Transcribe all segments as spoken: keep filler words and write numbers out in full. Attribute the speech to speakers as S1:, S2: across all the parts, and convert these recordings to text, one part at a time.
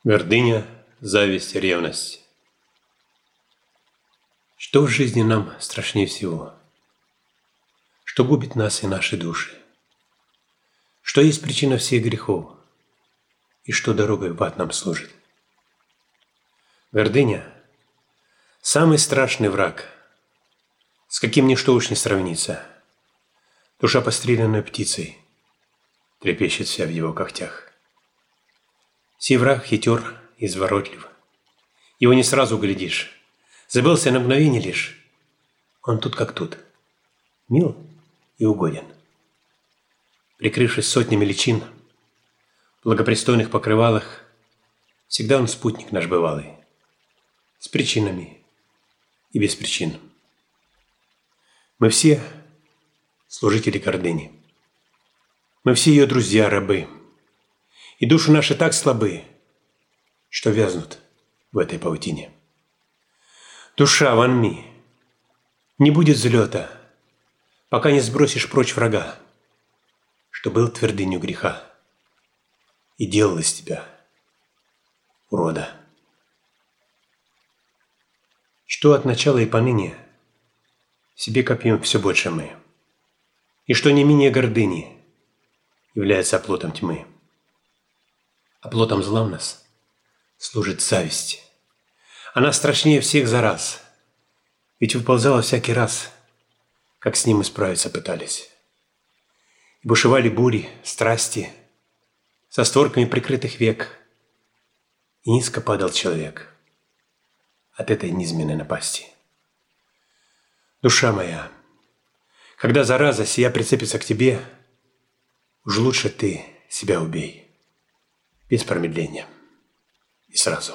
S1: Гордыня, зависть, ревность. Что в жизни нам страшнее всего? Что губит нас и наши души? Что есть причина всех грехов? И что дорогой в ад нам служит? Гордыня – самый страшный враг, с каким ничто уж не сравнится. Душа, постреленная птицей, трепещет вся в его когтях. Сей враг хитер и изворотлив. Его не сразу углядишь. Забылся на мгновение лишь. Он тут как тут. Мил и угоден. Прикрывшись сотнями личин, в благопристойных покрывалах, всегда он спутник наш бывалый. С причинами и без причин. Мы все служители гордыни. Мы все ее друзья-рабы. И души наши так слабы, что вязнут в этой паутине. Душа, вонми, не будет взлета, пока не сбросишь прочь врага, что был твердынью греха и делал из тебя урода. Что от начала и поныне себе копьем все больше мы, и что не менее гордыни является оплотом тьмы. Оплотом зла в нас служит зависть. Она страшнее всех зараз, ведь выползала всякий раз, как с ним исправиться пытались. И бушевали бури, страсти, со створками прикрытых век, и низко падал человек от этой низменной напасти. Душа моя, когда зараза сия прицепится к тебе, уж лучше ты себя убей. Без промедления. И сразу.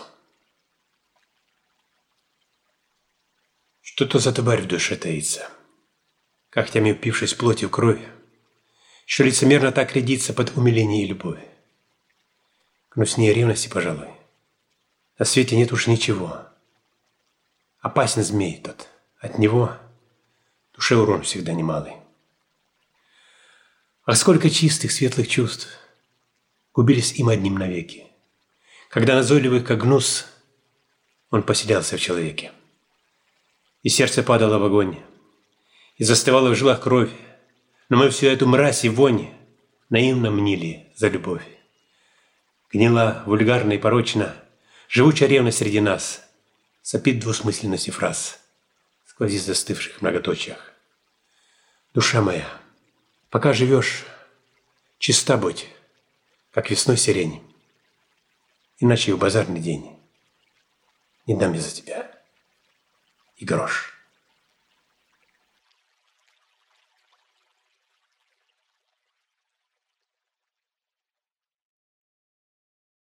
S1: Что-то за тварь в душе таится, когтями упившись плотью в кровь, что лицемерно так рядится под умиление и любовь. Гнуснее ревности, пожалуй. На свете нет уж ничего. Опасен змей тот. От него душе урон всегда немалый. А сколько чистых, светлых чувств губились им одним навеки, когда назойливый, как гнус, он поселялся в человеке. И сердце падало в огонь, и застывала в жилах кровь, но мы всю эту мразь и вонь наивно мнили за любовь. Гнила, вульгарна и порочна, живучая ревность среди нас, сопит двусмысленностью фраз, сквозит в застывших многоточиях. Душа моя, пока живешь, чиста будь, как весной сирень, иначе в базарный день не дам я за тебя и грош.